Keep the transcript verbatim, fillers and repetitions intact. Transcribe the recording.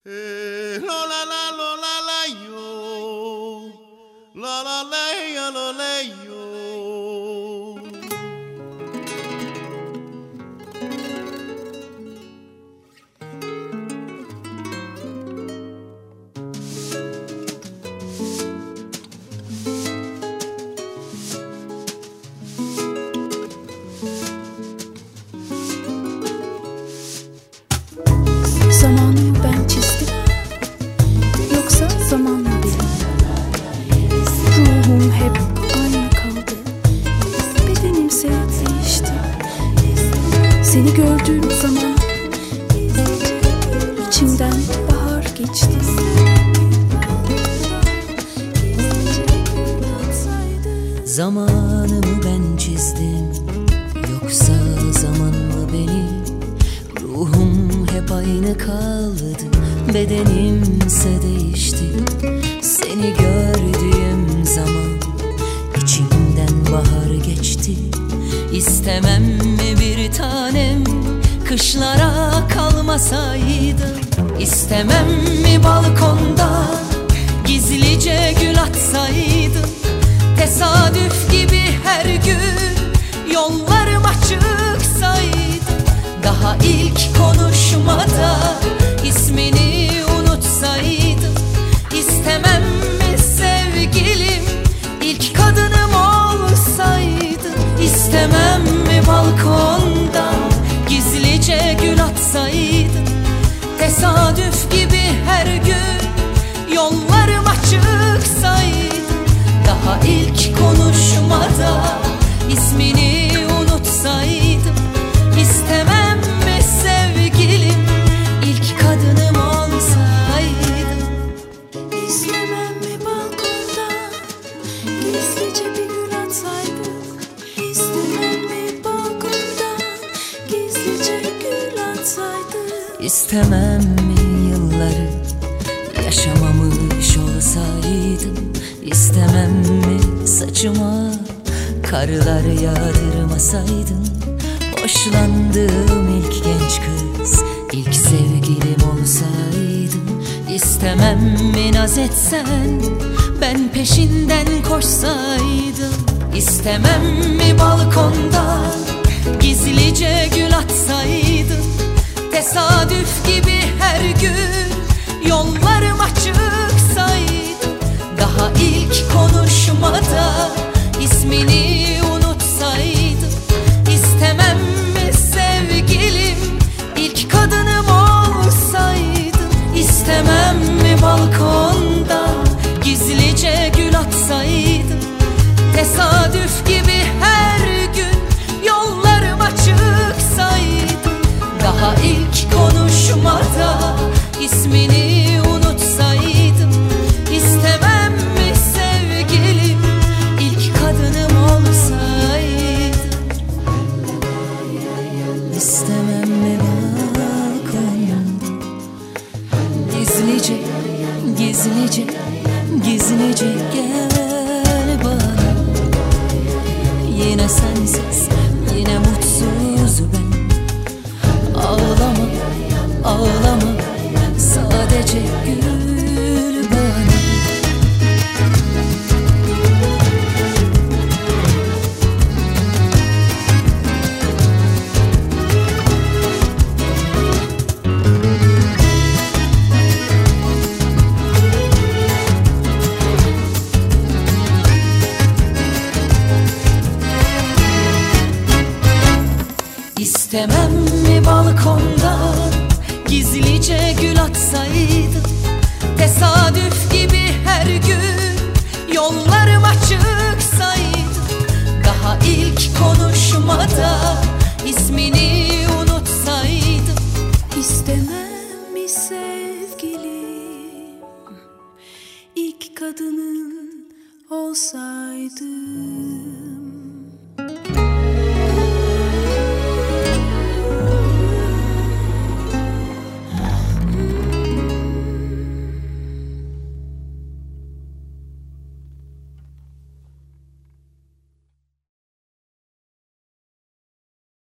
Hey, lo la la lo la la yo, la la la ya lo la yo. Zamanı ben çizdim, yoksa zaman mı benim? Ruhum hep aynı kaldı, bedenimse değişti. Seni gördüğüm zaman içimden bahar geçti. Zamanımı ben çizdim, yoksa zaman mı beni? Ruhum hep aynı kaldı, bedenimse değişti. Seni gördüğüm zaman içimden bahar geçti. İstemem mi bir tanem, kışlara kalmasaydım? İstemem mi balkonda gizlice gül atsaydım? Tesadüf gibi her gün yollarım açıksaydı. Daha ilk konuşmada ismini unutsaydım. İstemem mi sevgilim, ilk kadınım olsaydın? İstemem mi balkonda gizlice gül atsaydın? Tesadüf gibi her gün yollarım açıksaydı. Daha ilk konuşmada ismini unutsaydım. İstemem mi sevgilim, ilk kadınım olsaydın? İstemem mi balkonda gizlice bir gül atsaydık? İstemem mi balkonda gizlice gül atsaydık? İstemem mi yılları yaşamamış olsaydın? İstemem mi saçıma karlar yağdırmasaydın? Hoşlandığım ilk genç kız, ilk sevgilim olsaydın. İstemem mi naz etsen, ben peşinden koşsaydım? İstemem mi balkonda gizlice gül atsaydın? Tesadüf gibi her gün yollarım açıksaydı. Daha ilk konuşmada ismini unutsaydım. İstemem mi sevgilim, ilk kadınım olsaydın? İstemem mi balkonda gizlice gül atsaydın? Tesadüf gibi her gün yollarım açıksaydı. Daha ilk konuşmada ismini unutsaydım. İstemem mi sevgilim, ilk kadınım olsaydın? İstemem mi balkonda gizlice, gizlice, gizlice gel bana. Yine sensiz, yine mutsuz ben. Ağlama, ağlama, sadece gül bana. İstemem mi balkonda gizlice gül atsaydın? Tesadüf gibi her gün yollarım açıksaydı. Daha ilk konuşmada ismini unutsaydım. İstemem mi sevgilim, ilk kadının olsaydı?